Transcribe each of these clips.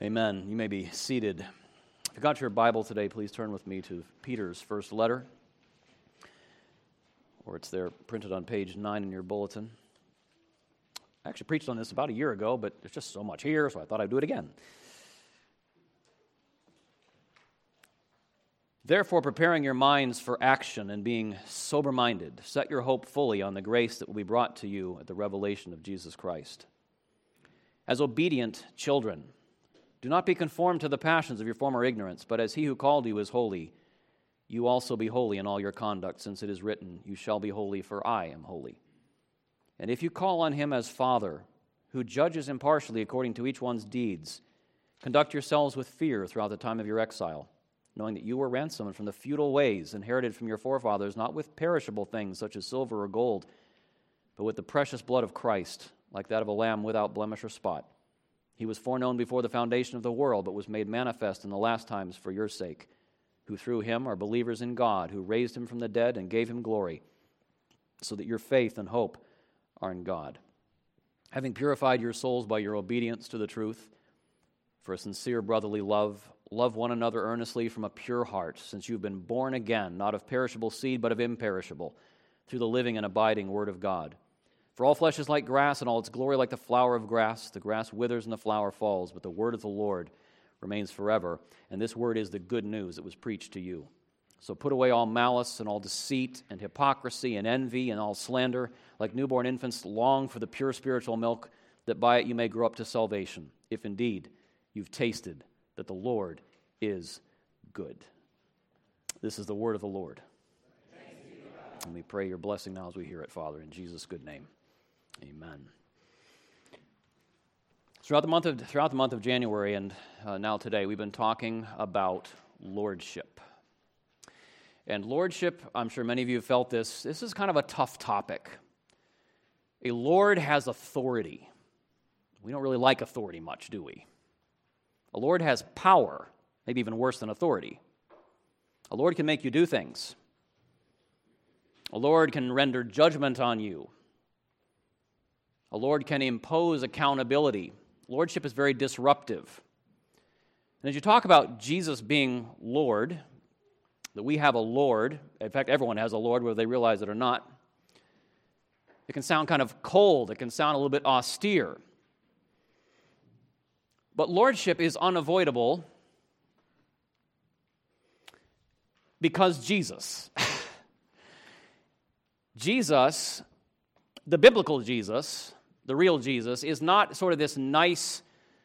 Amen. You may be seated. If you got your Bible today, please turn with me to Peter's first letter, or it's there printed on page 9 in your bulletin. I actually preached on this about a year ago, but there's just so much here, so I thought I'd do it again. Therefore, preparing your minds for action and being sober-minded, set your hope fully on the grace that will be brought to you at the revelation of Jesus Christ. As obedient children, do not be conformed to the passions of your former ignorance, but as he who called you is holy, you also be holy in all your conduct, since it is written, "You shall be holy, for I am holy." And if you call on him as Father, who judges impartially according to each one's deeds, conduct yourselves with fear throughout the time of your exile, knowing that you were ransomed from the futile ways inherited from your forefathers, not with perishable things such as silver or gold, but with the precious blood of Christ, like that of a lamb without blemish or spot. He was foreknown before the foundation of the world, but was made manifest in the last times for your sake, who through him are believers in God, who raised him from the dead and gave him glory, so that your faith and hope are in God. Having purified your souls by your obedience to the truth, for a sincere brotherly love, love one another earnestly from a pure heart, since you have been born again, not of perishable seed, but of imperishable, through the living and abiding Word of God. For all flesh is like grass, and all its glory like the flower of grass. The grass withers and the flower falls, but the word of the Lord remains forever. And this word is the good news that was preached to you. So put away all malice and all deceit and hypocrisy and envy and all slander. Like newborn infants, long for the pure spiritual milk, that by it you may grow up to salvation, if indeed you've tasted that the Lord is good. This is the word of the Lord. And we pray your blessing now as we hear it, Father, in Jesus' good name. Amen. Throughout the month of January and now today, we've been talking about lordship. And lordship, I'm sure many of you have felt this is kind of a tough topic. A lord has authority. We don't really like authority much, do we? A lord has power, maybe even worse than authority. A lord can make you do things. A lord can render judgment on you. A lord can impose accountability. Lordship is very disruptive. And as you talk about Jesus being Lord, that we have a Lord, in fact, everyone has a Lord, whether they realize it or not, it can sound kind of cold. It can sound a little bit austere. But lordship is unavoidable because Jesus. Jesus, the biblical Jesus, the real Jesus, is not sort of this nice,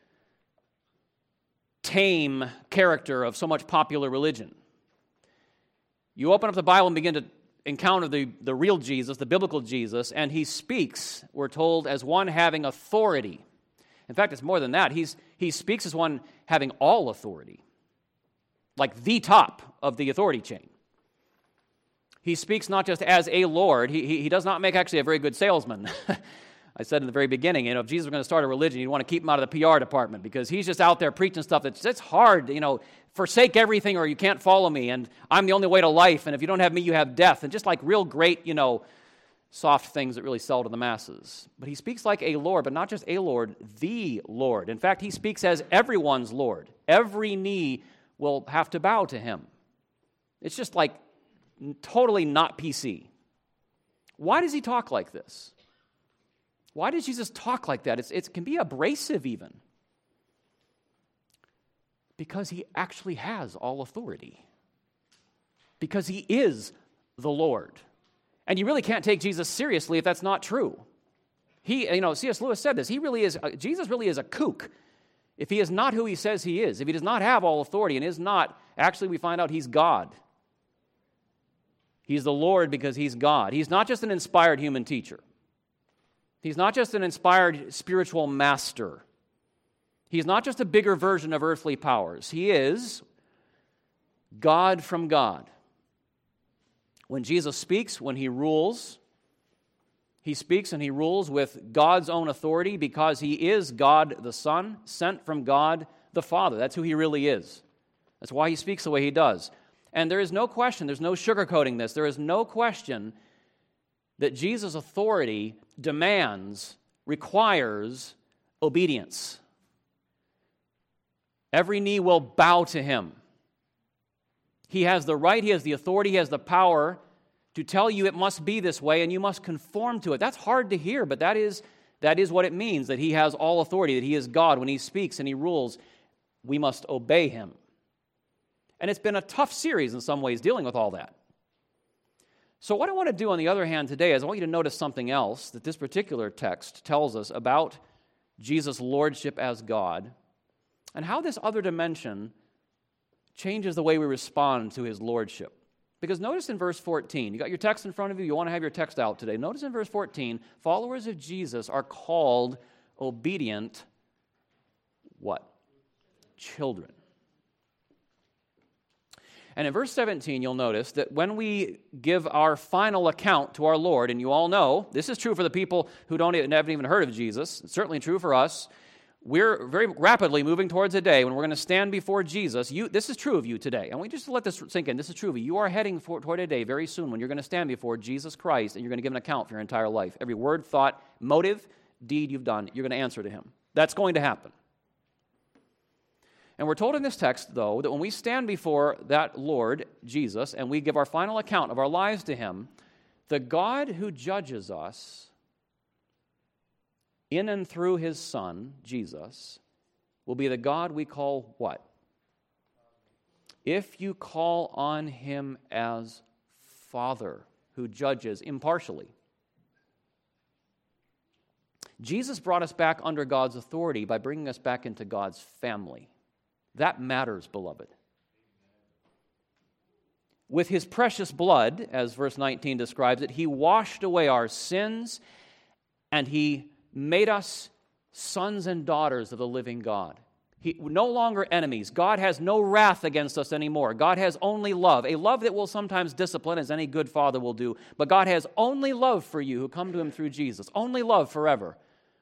tame character of so much popular religion. You open up the Bible and begin to encounter the real Jesus, the biblical Jesus, and he speaks, we're told, as one having authority. In fact, it's more than that. He speaks as one having all authority, like the top of the authority chain. He speaks not just as a Lord. He does not make actually a very good salesman. I said in the very beginning, if Jesus was going to start a religion, you'd want to keep him out of the PR department because he's just out there preaching stuff that's hard, forsake everything or you can't follow me, and I'm the only way to life, and if you don't have me, you have death, and just like real great, soft things that really sell to the masses. But he speaks like a Lord, but not just a Lord, the Lord. In fact, he speaks as everyone's Lord. Every knee will have to bow to him. It's just like totally not PC. Why does he talk like this? Why does Jesus talk like that? It can be abrasive even. Because he actually has all authority. Because he is the Lord. And you really can't take Jesus seriously if that's not true. C.S. Lewis said this. Jesus really is a kook if he is not who he says he is. If he does not have all authority and is not, actually we find out he's God. He's the Lord because he's God. He's not just an inspired human teacher. He's not just an inspired spiritual master. He's not just a bigger version of earthly powers. He is God from God. When Jesus speaks, when he rules, he speaks and he rules with God's own authority because he is God the Son, sent from God the Father. That's who he really is. That's why he speaks the way he does. And there is no question, there's no sugarcoating this, there is no question that Jesus' authority demands, requires obedience. Every knee will bow to him. He has the right, he has the authority, he has the power to tell you it must be this way and you must conform to it. That's hard to hear, but that is what it means, that he has all authority, that he is God. When he speaks and he rules, we must obey him. And it's been a tough series in some ways dealing with all that. So what I want to do on the other hand today is I want you to notice something else that this particular text tells us about Jesus' lordship as God and how this other dimension changes the way we respond to his lordship. Because notice in verse 14, you got your text in front of you, you want to have your text out today. Notice in verse 14, followers of Jesus are called obedient, what? Children. And in verse 17, you'll notice that when we give our final account to our Lord, and you all know, this is true for the people who haven't even heard of Jesus, it's certainly true for us, we're very rapidly moving towards a day when we're going to stand before Jesus. This is true of you today. And we just let this sink in. This is true of you. You are heading toward a day very soon when you're going to stand before Jesus Christ and you're going to give an account for your entire life. Every word, thought, motive, deed you've done, you're going to answer to him. That's going to happen. And we're told in this text, though, that when we stand before that Lord, Jesus, and we give our final account of our lives to him, the God who judges us in and through his Son, Jesus, will be the God we call what? If you call on him as Father, who judges impartially. Jesus brought us back under God's authority by bringing us back into God's family. That matters, beloved. With his precious blood, as verse 19 describes it, he washed away our sins and he made us sons and daughters of the living God. We're no longer enemies. God has no wrath against us anymore. God has only love, a love that will sometimes discipline, as any good father will do. But God has only love for you who come to him through Jesus. Only love forever.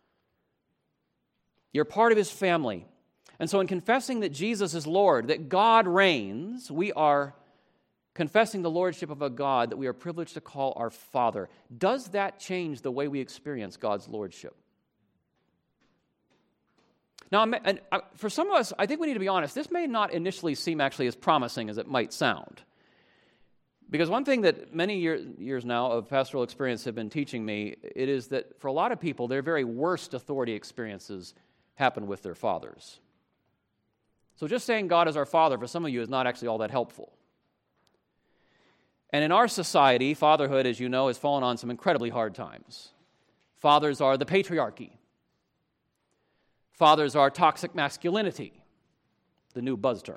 You're part of his family. And so in confessing that Jesus is Lord, that God reigns, we are confessing the lordship of a God that we are privileged to call our Father. Does that change the way we experience God's lordship? Now, for some of us, I think we need to be honest, this may not initially seem actually as promising as it might sound. Because one thing that many years now of pastoral experience have been teaching me, it is that for a lot of people, their very worst authority experiences happen with their fathers. So just saying God is our Father for some of you is not actually all that helpful. And in our society, fatherhood, as you know, has fallen on some incredibly hard times. Fathers are the patriarchy. Fathers are toxic masculinity, the new buzz term.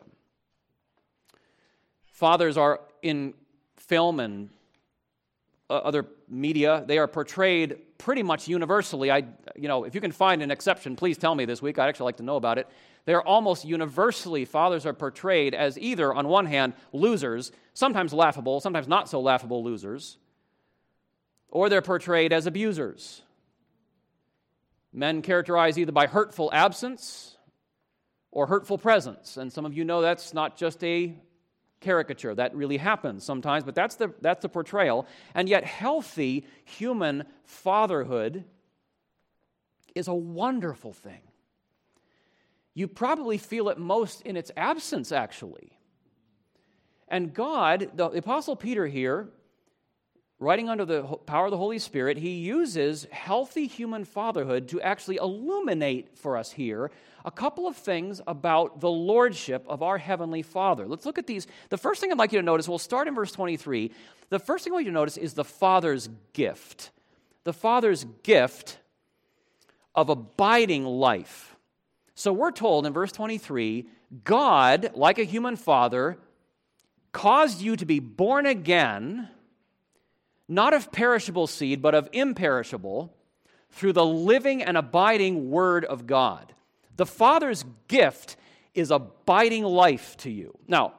Fathers are in film and other media, they are portrayed pretty much universally. If you can find an exception, please tell me this week. I'd actually like to know about it. They're almost universally, fathers are portrayed as either, on one hand, losers, sometimes laughable, sometimes not so laughable losers, or they're portrayed as abusers. Men characterized either by hurtful absence or hurtful presence. And some of you know that's not just a caricature. That really happens sometimes, but that's the portrayal. And yet healthy human fatherhood is a wonderful thing. You probably feel it most in its absence, actually. And God, the Apostle Peter here, writing under the power of the Holy Spirit, he uses healthy human fatherhood to actually illuminate for us here a couple of things about the lordship of our Heavenly Father. Let's look at these. The first thing I'd like you to notice, we'll start in verse 23. The first thing I want you to notice is the Father's gift. The Father's gift of abiding life. So we're told in verse 23, God, like a human father, caused you to be born again, not of perishable seed, but of imperishable, through the living and abiding Word of God. The Father's gift is abiding life to you. Now,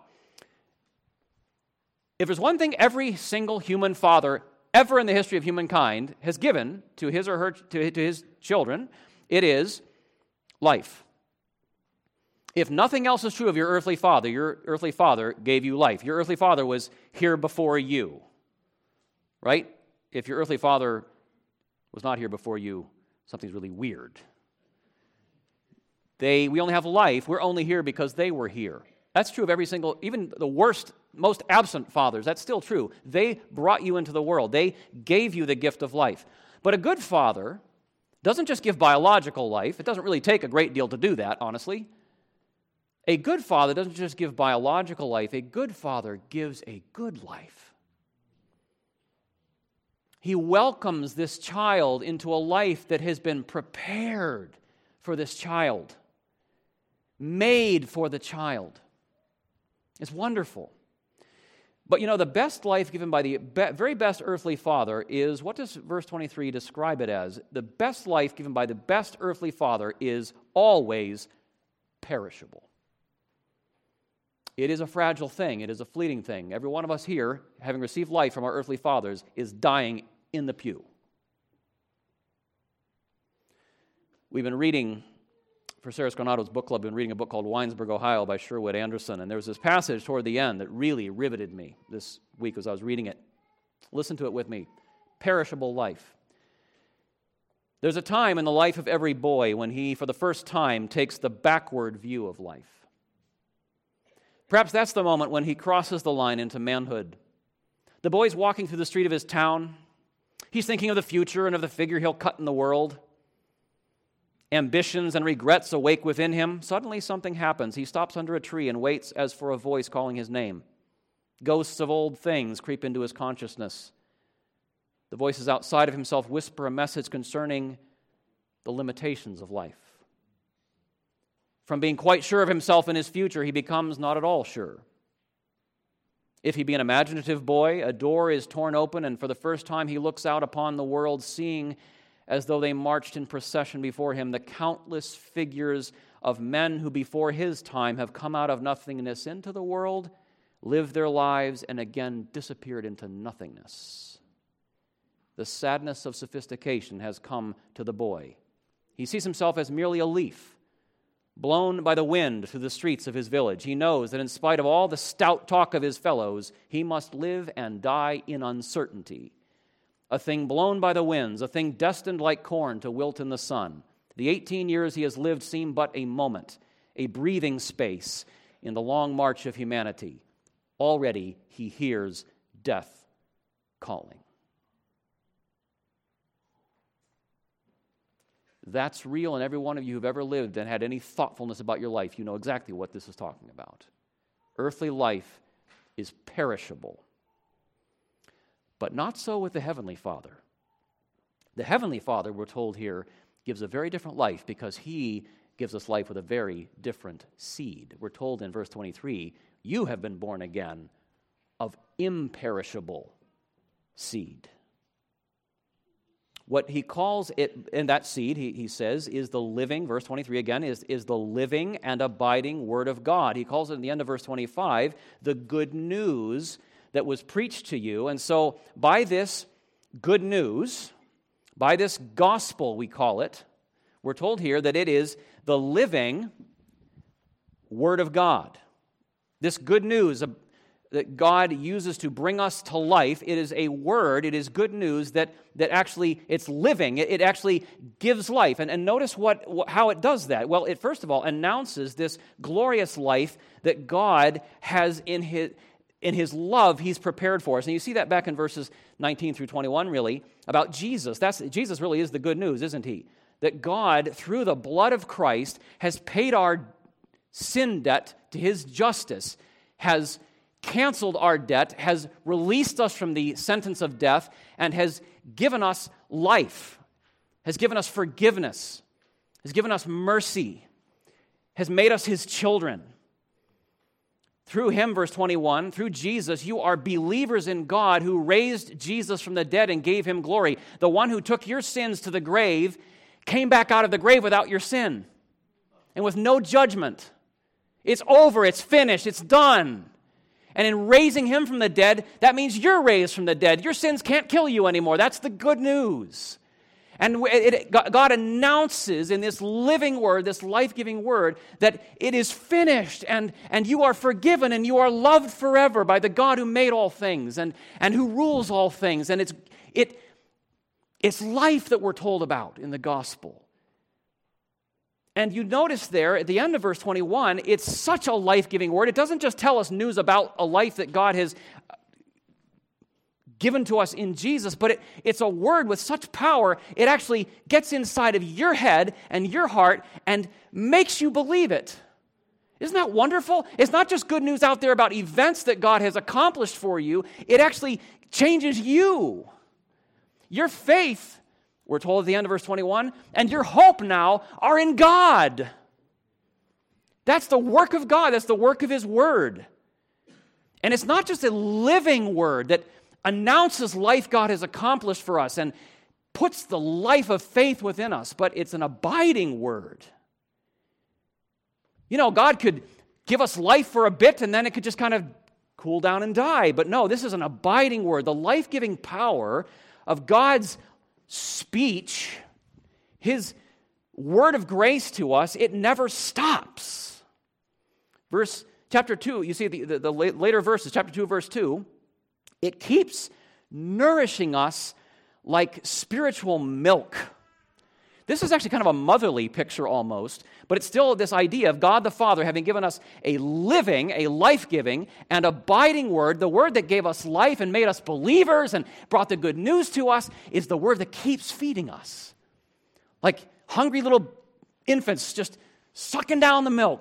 if there's one thing every single human father ever in the history of humankind has given to his or her to his children, it is life. If nothing else is true of your earthly father gave you life. Your earthly father was here before you. Right? If your earthly father was not here before you, something's really weird. We only have life. We're only here because they were here. That's true of every single, even the worst, most absent fathers. That's still true. They brought you into the world. They gave you the gift of life. But a good father doesn't just give biological life. It doesn't really take a great deal to do that, honestly. A good father doesn't just give biological life. A good father gives a good life. He welcomes this child into a life that has been prepared for this child, made for the child. It's wonderful. But the best life given by the very best earthly father is, what does verse 23 describe it as? The best life given by the best earthly father is always perishable. It is a fragile thing. It is a fleeting thing. Every one of us here, having received life from our earthly fathers, is dying in the pew. We've been reading, for Sarah Scarnato's book club, we've been reading a book called Winesburg, Ohio by Sherwood Anderson, and there was this passage toward the end that really riveted me this week as I was reading it. Listen to it with me. Perishable life. There's a time in the life of every boy when he, for the first time, takes the backward view of life. Perhaps that's the moment when he crosses the line into manhood. The boy's walking through the street of his town. He's thinking of the future and of the figure he'll cut in the world. Ambitions and regrets awake within him. Suddenly something happens. He stops under a tree and waits as for a voice calling his name. Ghosts of old things creep into his consciousness. The voices outside of himself whisper a message concerning the limitations of life. From being quite sure of himself and his future, he becomes not at all sure. If he be an imaginative boy, a door is torn open, and for the first time he looks out upon the world, seeing as though they marched in procession before him the countless figures of men who before his time have come out of nothingness into the world, lived their lives, and again disappeared into nothingness. The sadness of sophistication has come to the boy. He sees himself as merely a leaf, blown by the wind through the streets of his village. He knows that in spite of all the stout talk of his fellows, he must live and die in uncertainty. A thing blown by the winds, a thing destined like corn to wilt in the sun. The 18 years he has lived seem but a moment, a breathing space in the long march of humanity. Already he hears death calling. That's real, and every one of you who've ever lived and had any thoughtfulness about your life, you know exactly what this is talking about. Earthly life is perishable. But not so with the Heavenly Father. The Heavenly Father, we're told here, gives a very different life because He gives us life with a very different seed. We're told in verse 23, you have been born again of imperishable seed. What he calls it, in that seed, he says, is the living, verse 23 again, is the living and abiding Word of God. He calls it in the end of verse 25, the good news that was preached to you. And so by this good news, by this gospel we call it, we're told here that it is the living Word of God. This good news that God uses to bring us to life, it is a word, it is good news that actually it's living, it actually gives life. And notice how it does that. Well, it first of all announces this glorious life that God has in His love He's prepared for us. And you see that back in verses 19 through 21, really, about Jesus. Jesus really is the good news, isn't He? That God, through the blood of Christ, has paid our sin debt to His justice, has canceled our debt, has released us from the sentence of death, and has given us life, has given us forgiveness, has given us mercy, has made us His children. Through Him, verse 21, through Jesus, you are believers in God who raised Jesus from the dead and gave Him glory. The one who took your sins to the grave came back out of the grave without your sin and with no judgment. It's over, it's finished, it's done. And in raising Him from the dead, that means you're raised from the dead. Your sins can't kill you anymore. That's the good news. And God announces in this living word, this life-giving word, that it is finished and you are forgiven and you are loved forever by the God who made all things and who rules all things. And it's life that we're told about in the gospel. And you notice there at the end of verse 21, it's such a life-giving word. It doesn't just tell us news about a life that God has given to us in Jesus, but it's a word with such power, it actually gets inside of your head and your heart and makes you believe it. Isn't that wonderful? It's not just good news out there about events that God has accomplished for you. It actually changes you. Your faith, we're told at the end of verse 21, and your hope now are in God. That's the work of God. That's the work of His Word. And it's not just a living word that announces life God has accomplished for us and puts the life of faith within us, but it's an abiding word. You know, God could give us life for a bit and then it could just kind of cool down and die. But no, this is an abiding word. The life-giving power of God's speech, His word of grace to us, it never stops. Chapter 2, you see the later verses, chapter 2, verse 2, it keeps nourishing us like spiritual milk. This is actually kind of a motherly picture almost, but it's still this idea of God the Father having given us a living, a life-giving, and abiding word. The word that gave us life and made us believers and brought the good news to us is the word that keeps feeding us. Like hungry little infants just sucking down the milk.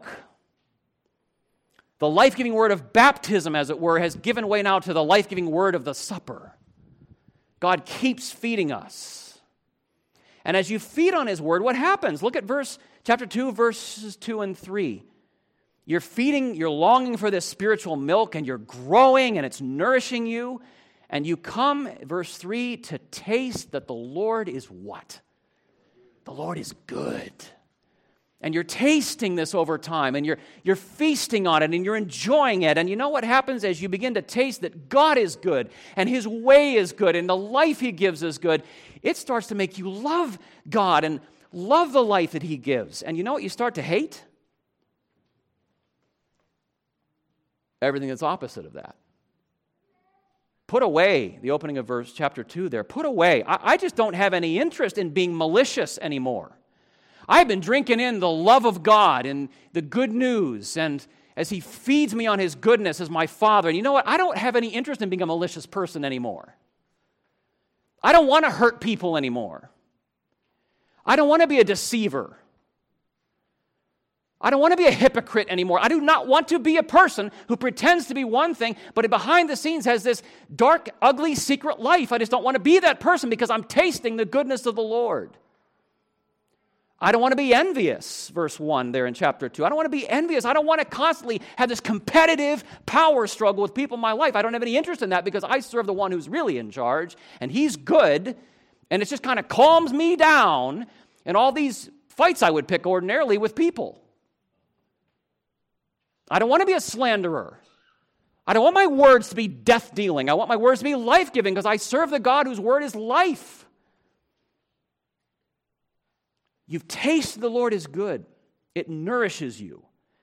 The life-giving word of baptism, as it were, has given way now to the life-giving word of the supper. God keeps feeding us. And as you feed on His word, what happens? Look at chapter 2, verses 2 and 3. You're feeding, you're longing for this spiritual milk, and you're growing, and it's nourishing you. And you come, verse 3, to taste that the Lord is what? The Lord is good. And you're tasting this over time, and you're feasting on it, and you're enjoying it. And you know what happens as you begin to taste that God is good, and His way is good, and the life He gives is good? It starts to make you love God and love the life that He gives. And you know what you start to hate? Everything that's opposite of that. Put away the opening of chapter 2 there. Put away. I just don't have any interest in being malicious anymore. I've been drinking in the love of God and the good news, and as He feeds me on His goodness as my Father. And you know what? I don't have any interest in being a malicious person anymore. I don't want to hurt people anymore. I don't want to be a deceiver. I don't want to be a hypocrite anymore. I do not want to be a person who pretends to be one thing, but behind the scenes has this dark, ugly, secret life. I just don't want to be that person because I'm tasting the goodness of the Lord. I don't want to be envious, verse 1 there in chapter 2. I don't want to be envious. I don't want to constantly have this competitive power struggle with people in my life. I don't have any interest in that because I serve the one who's really in charge, and He's good, and it just kind of calms me down in all these fights I would pick ordinarily with people. I don't want to be a slanderer. I don't want my words to be death-dealing. I want my words to be life-giving because I serve the God whose word is life. You've tasted the Lord is good. It nourishes you.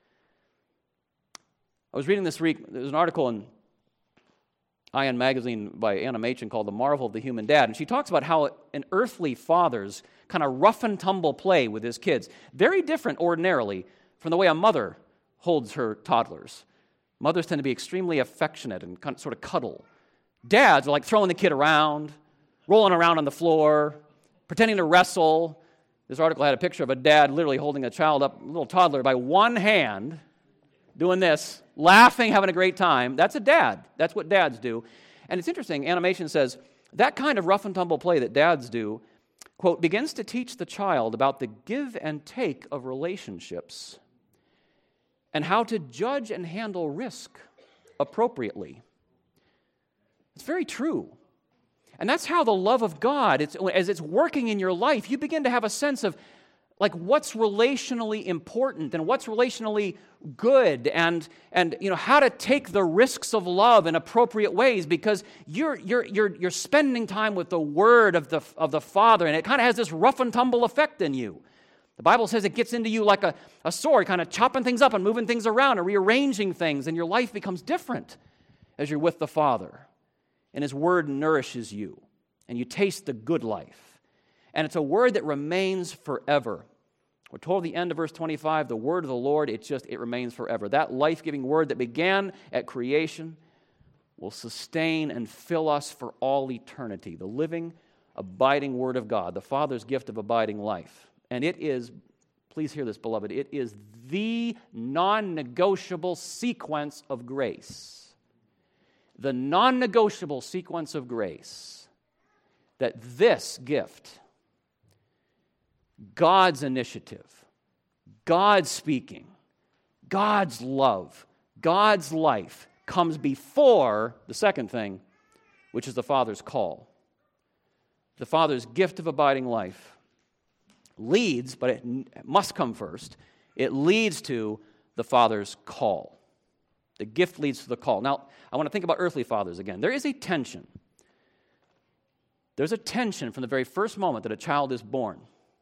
I was reading this week, there's an article in Ion Magazine by Anna Machen called The Marvel of the Human Dad, and she talks about how an earthly father's kind of rough and tumble play with his kids, very different ordinarily from the way a mother holds her toddlers. Mothers tend to be extremely affectionate and sort of cuddle. Dads are like throwing the kid around, rolling around on the floor, pretending to wrestle. This article had a picture of a dad literally holding a child up, a little toddler, by one hand, doing this, laughing, having a great time. That's a dad. That's what dads do. And it's interesting, Anna Machen says, that kind of rough and tumble play that dads do, quote, begins to teach the child about the give and take of relationships and how to judge and handle risk appropriately. It's very true. And that's how the love of God, as it's working in your life, you begin to have a sense of like what's relationally important and what's relationally good and you know how to take the risks of love in appropriate ways because you're spending time with the Word of the Father, and it kind of has this rough and tumble effect in you. The Bible says it gets into you like a sword, kind of chopping things up and moving things around and rearranging things, and your life becomes different as you're with the Father. And His Word nourishes you, and you taste the good life. And it's a word that remains forever. We're told at the end of verse 25, the word of the Lord, it remains forever. That life-giving word that began at creation will sustain and fill us for all eternity. The living, abiding word of God, the Father's gift of abiding life. And it is, please hear this, beloved, it is the non-negotiable sequence of grace. The non-negotiable sequence of grace that this gift, God's initiative, God's speaking, God's love, God's life comes before the second thing, which is the Father's call. The Father's gift of abiding life leads, but it must come first, it leads to the Father's call. The gift leads to the call. Now, I want to think about earthly fathers again. There is a tension. There's a tension from the very first moment that a child is born.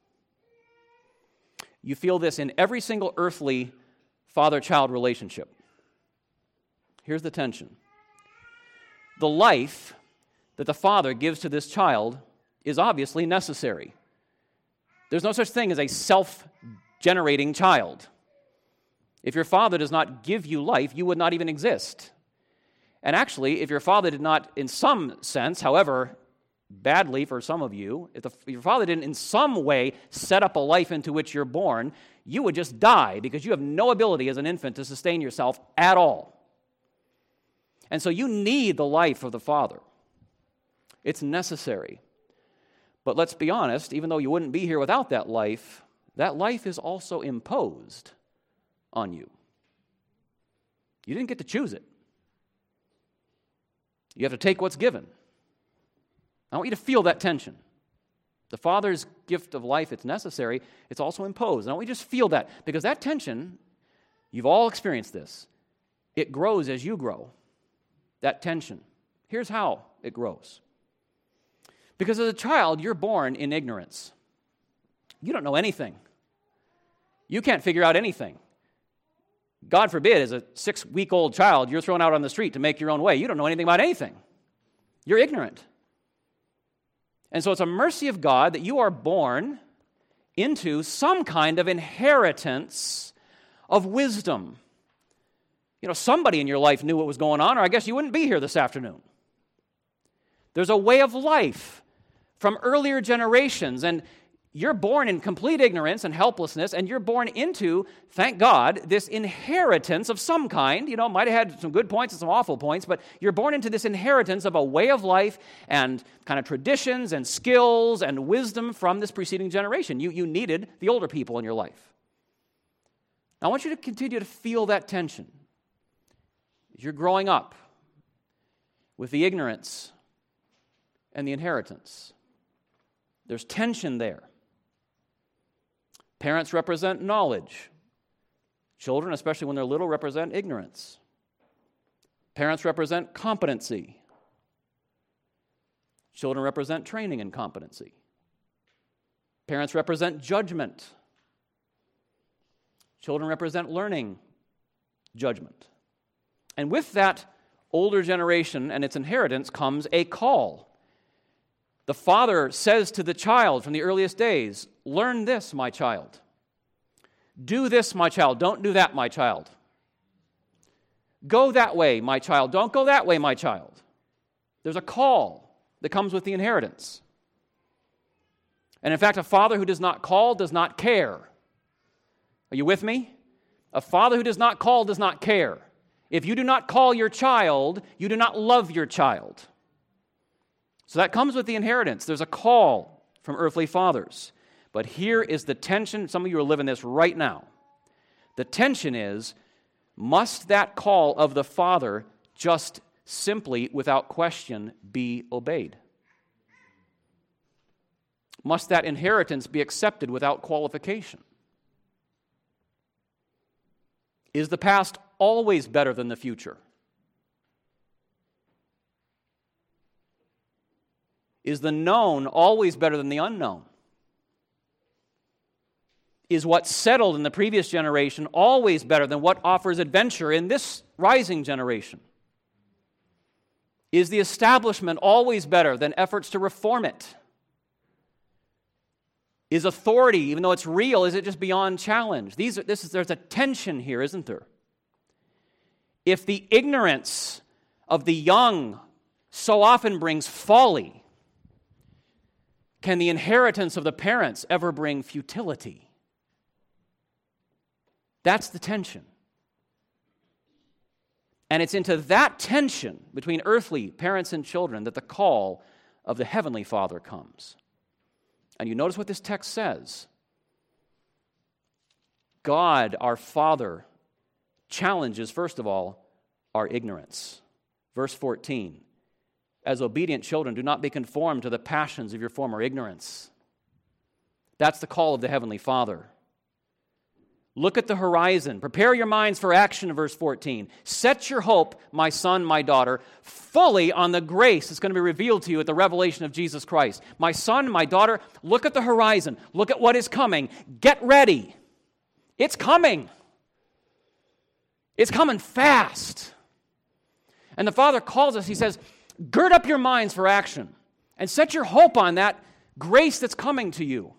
You feel this in every single earthly father-child relationship. Here's the tension. The life that the father gives to this child is obviously necessary. There's no such thing as a self-generating child. If your father does not give you life, you would not even exist. And actually, if your father did not, in some sense, however badly for some of you, if your father didn't in some way set up a life into which you're born, you would just die because you have no ability as an infant to sustain yourself at all. And so you need the life of the Father. It's necessary. But let's be honest, even though you wouldn't be here without that life is also imposed on you. You didn't get to choose it. You have to take what's given. I want you to feel that tension. The Father's gift of life, it's necessary. It's also imposed. And I want you to just feel that, because that tension, you've all experienced this. It grows as you grow. That tension. Here's how it grows. Because as a child, you're born in ignorance. You don't know anything. You can't figure out anything. God forbid, as a 6-week-old child, you're thrown out on the street to make your own way. You don't know anything about anything. You're ignorant. And so it's a mercy of God that you are born into some kind of inheritance of wisdom. You know, somebody in your life knew what was going on, or I guess you wouldn't be here this afternoon. There's a way of life from earlier generations, and you're born in complete ignorance and helplessness, and you're born into, thank God, this inheritance of some kind. You know, might have had some good points and some awful points, but you're born into this inheritance of a way of life and kind of traditions and skills and wisdom from this preceding generation. You needed the older people in your life. Now, I want you to continue to feel that tension. You're growing up with the ignorance and the inheritance. There's tension there. Parents represent knowledge. Children, especially when they're little, represent ignorance. Parents represent competency. Children represent training and competency. Parents represent judgment. Children represent learning, judgment. And with that older generation and its inheritance comes a call. The father says to the child from the earliest days, learn this, my child. Do this, my child. Don't do that, my child. Go that way, my child. Don't go that way, my child. There's a call that comes with the inheritance. And in fact, a father who does not call does not care. Are you with me? A father who does not call does not care. If you do not call your child, you do not love your child. So that comes with the inheritance. There's a call from earthly fathers. But here is the tension. Some of you are living this right now. The tension is, must that call of the Father just simply, without question, be obeyed? Must that inheritance be accepted without qualification? Is the past always better than the future? Is the known always better than the unknown? Is what settled in the previous generation always better than what offers adventure in this rising generation? Is the establishment always better than efforts to reform it? Is authority, even though it's real, is it just beyond challenge? There's a tension here, isn't there? If the ignorance of the young so often brings folly, can the inheritance of the parents ever bring futility? That's the tension. And it's into that tension between earthly parents and children that the call of the Heavenly Father comes. And you notice what this text says. God, our Father, challenges, first of all, our ignorance. Verse 14, as obedient children, do not be conformed to the passions of your former ignorance. That's the call of the Heavenly Father. Look at the horizon. Prepare your minds for action in verse 14. Set your hope, my son, my daughter, fully on the grace that's going to be revealed to you at the revelation of Jesus Christ. My son, my daughter, look at the horizon. Look at what is coming. Get ready. It's coming. It's coming fast. And the Father calls us, He says, gird up your minds for action and set your hope on that grace that's coming to you.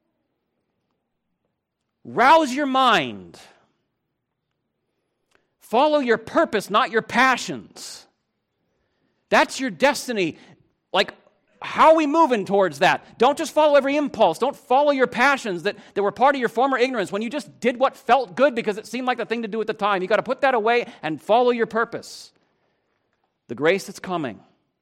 Rouse your mind. Follow your purpose, not your passions. That's your destiny. Like, how are we moving towards that? Don't just follow every impulse. Don't follow your passions that were part of your former ignorance when you just did what felt good because it seemed like the thing to do at the time. You've got to put that away and follow your purpose. The grace that's coming.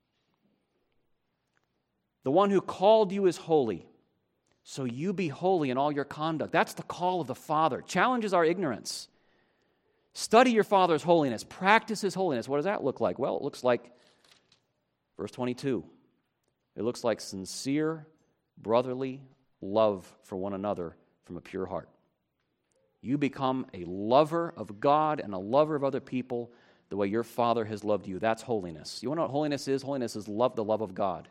The one who called you is holy. So you be holy in all your conduct. That's the call of the Father. Challenges our ignorance. Study your Father's holiness. Practice His holiness. What does that look like? Well, it looks like, verse 22, it looks like sincere, brotherly love for one another from a pure heart. You become a lover of God and a lover of other people the way your Father has loved you. That's holiness. You want to know what holiness is? Holiness is love, the love of God.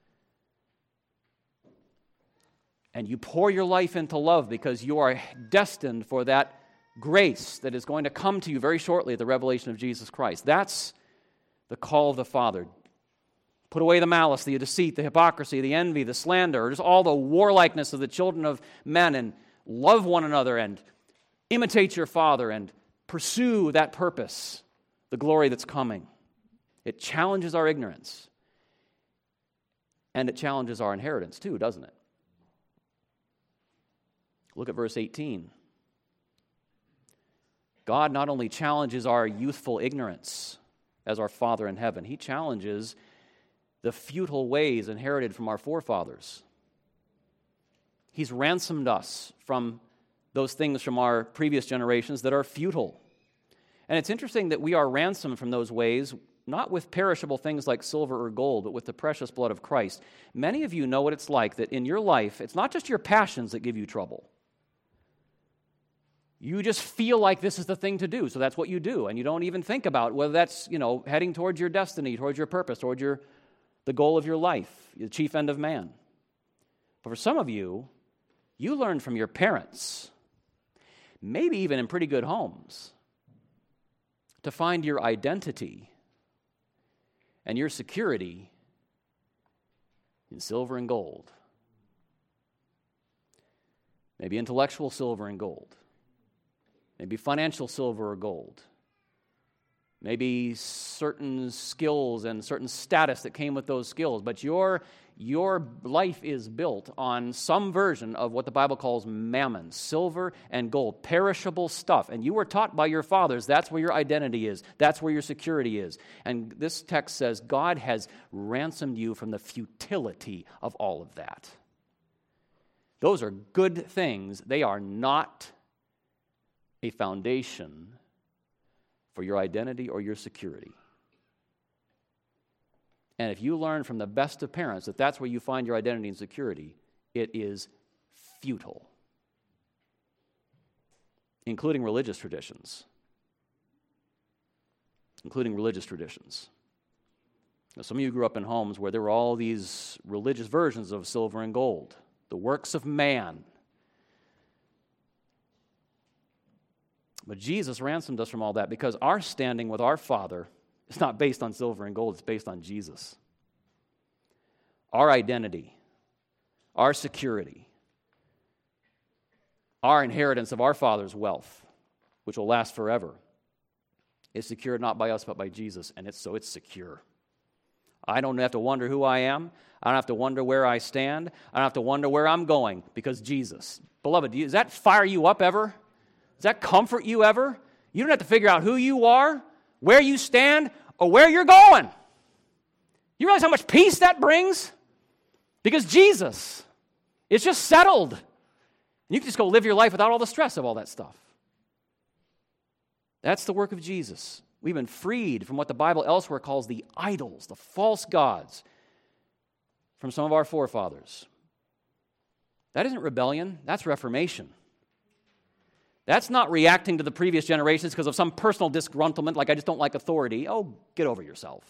And you pour your life into love because you are destined for that grace that is going to come to you very shortly at the revelation of Jesus Christ. That's the call of the Father. Put away the malice, the deceit, the hypocrisy, the envy, the slander, just all the warlikeness of the children of men, and love one another and imitate your Father and pursue that purpose, the glory that's coming. It challenges our ignorance. And it challenges our inheritance too, doesn't it? Look at verse 18. God not only challenges our youthful ignorance as our Father in heaven, He challenges the futile ways inherited from our forefathers. He's ransomed us from those things from our previous generations that are futile. And it's interesting that we are ransomed from those ways, not with perishable things like silver or gold, but with the precious blood of Christ. Many of you know what it's like that in your life, it's not just your passions that give you trouble. You just feel like this is the thing to do, so that's what you do, and you don't even think about whether that's, heading towards your destiny, towards your purpose, towards the goal of your life, the chief end of man. But for some of you, you learned from your parents, maybe even in pretty good homes, to find your identity and your security in silver and gold. Maybe intellectual silver and gold. Maybe financial silver or gold. Maybe certain skills and certain status that came with those skills. But your life is built on some version of what the Bible calls mammon, silver and gold, perishable stuff. And you were taught by your fathers that's where your identity is. That's where your security is. And this text says God has ransomed you from the futility of all of that. Those are good things. They are not a foundation for your identity or your security. And if you learn from the best of parents that that's where you find your identity and security, it is futile, including religious traditions. Now, some of you grew up in homes where there were all these religious versions of silver and gold, the works of man. But Jesus ransomed us from all that because our standing with our Father is not based on silver and gold, it's based on Jesus. Our identity, our security, Our inheritance of our Father's wealth, which will last forever, is secured not by us but by Jesus, and it's secure. I don't have to wonder who I am. I don't have to wonder where I stand. I don't have to wonder where I'm going because Jesus. Beloved, does that fire you up ever? Does that comfort you ever? You don't have to figure out who you are, where you stand, or where you're going. You realize how much peace that brings? Because Jesus, it's just settled. You can just go live your life without all the stress of all that stuff. That's the work of Jesus. We've been freed from what the Bible elsewhere calls the idols, the false gods, from some of our forefathers. That isn't rebellion, that's reformation. That's not reacting to the previous generations because of some personal disgruntlement, like I just don't like authority. Oh, get over yourself.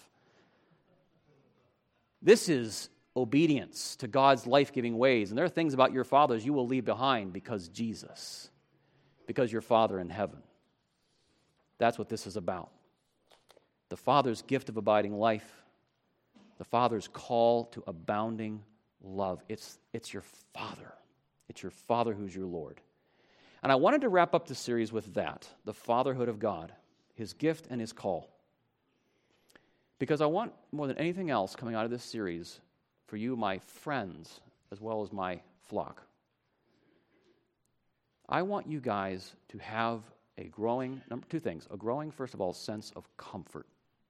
This is obedience to God's life-giving ways. And there are things about your fathers you will leave behind because Jesus, because your Father in heaven. That's what this is about. The Father's gift of abiding life, the Father's call to abounding love. It's your Father. It's your Father who's your Lord. And I wanted to wrap up the series with that, the fatherhood of God, His gift and His call. Because I want, more than anything else coming out of this series, for you, my friends, as well as my flock, I want you guys to have a growing, two things, a growing, first of all, sense of comfort.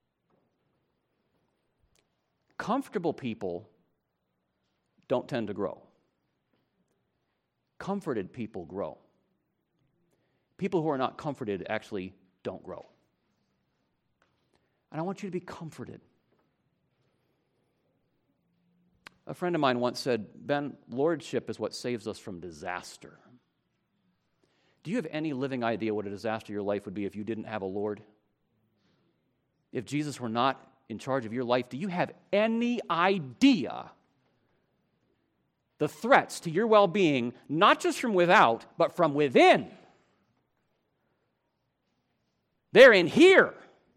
Comfortable people don't tend to grow. Comforted people grow. People who are not comforted actually don't grow. And I want you to be comforted. A friend of mine once said, Ben, lordship is what saves us from disaster. Do you have any living idea what a disaster your life would be if you didn't have a Lord? If Jesus were not in charge of your life, do you have any idea the threats to your well-being, not just from without, but from within? They're in here.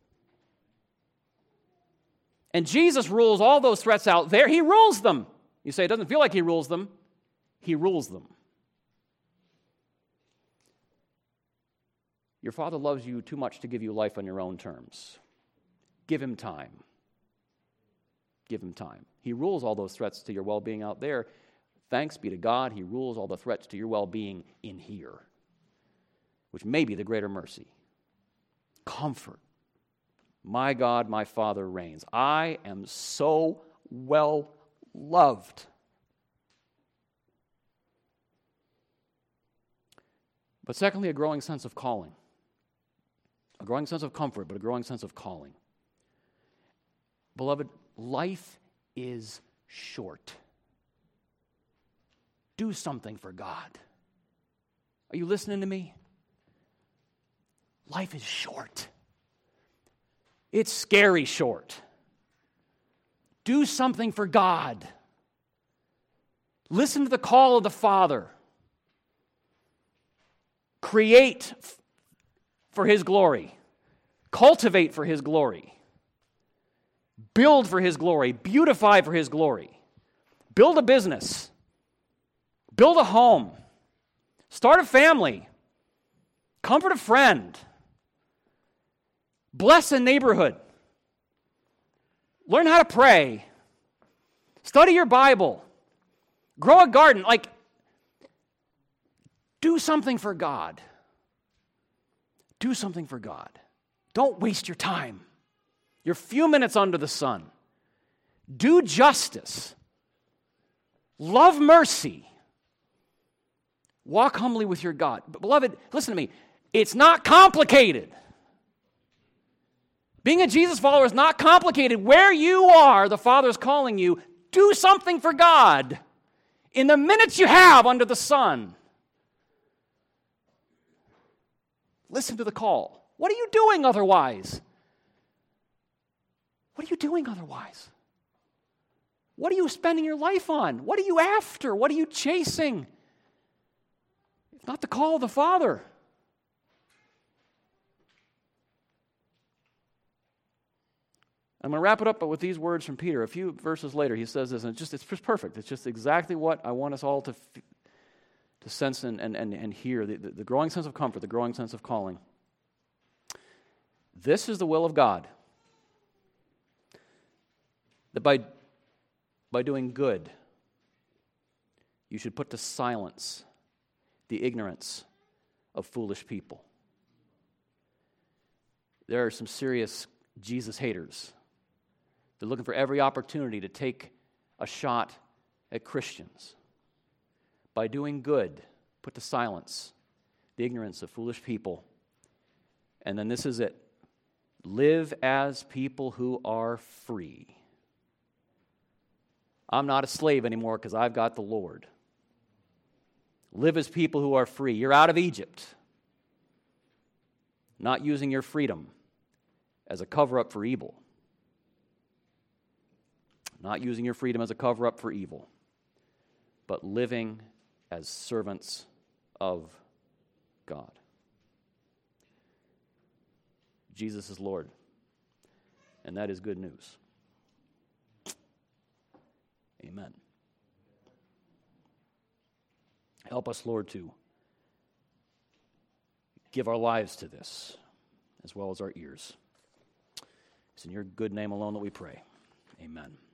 And Jesus rules all those threats out there. He rules them. You say it doesn't feel like He rules them. He rules them. Your Father loves you too much to give you life on your own terms. Give Him time. Give Him time. He rules all those threats to your well-being out there. Thanks be to God, He rules all the threats to your well-being in here, which may be the greater mercy. Comfort. My God, my Father reigns. I am so well loved. But secondly, a growing sense of calling. A growing sense of comfort, but a growing sense of calling. Beloved, life is short. Do something for God. Are you listening to me? Life is short. It's scary short. Do something for God. Listen to the call of the Father. Create for His glory. Cultivate for His glory. Build for His glory. Beautify for His glory. Build a business. Build a home. Start a family. Comfort a friend. Bless a neighborhood. Learn how to pray. Study your Bible. Grow a garden. Do something for God. Do something for God. Don't waste your time. Your few minutes under the sun. Do justice. Love mercy. Walk humbly with your God. But beloved, listen to me. It's not complicated. Being a Jesus follower is not complicated. Where you are, the Father's calling you. Do something for God in the minutes you have under the sun. Listen to the call. What are you doing otherwise? What are you doing otherwise? What are you spending your life on? What are you after? What are you chasing? It's not the call of the Father. I'm going to wrap it up with these words from Peter. A few verses later, he says this, and it's just perfect. It's just exactly what I want us all to to sense and hear the growing sense of comfort, the growing sense of calling. This is the will of God, that by doing good, you should put to silence the ignorance of foolish people. There are some serious Jesus haters. They're looking for every opportunity to take a shot at Christians. By doing good, put to silence the ignorance of foolish people. And then this is it. Live as people who are free. I'm not a slave anymore because I've got the Lord. Live as people who are free. You're out of Egypt. Not using your freedom as a cover-up for evil. Not using your freedom as a cover-up for evil, but living as servants of God. Jesus is Lord, and that is good news. Amen. Help us, Lord, to give our lives to this, as well as our ears. It's in your good name alone that we pray. Amen.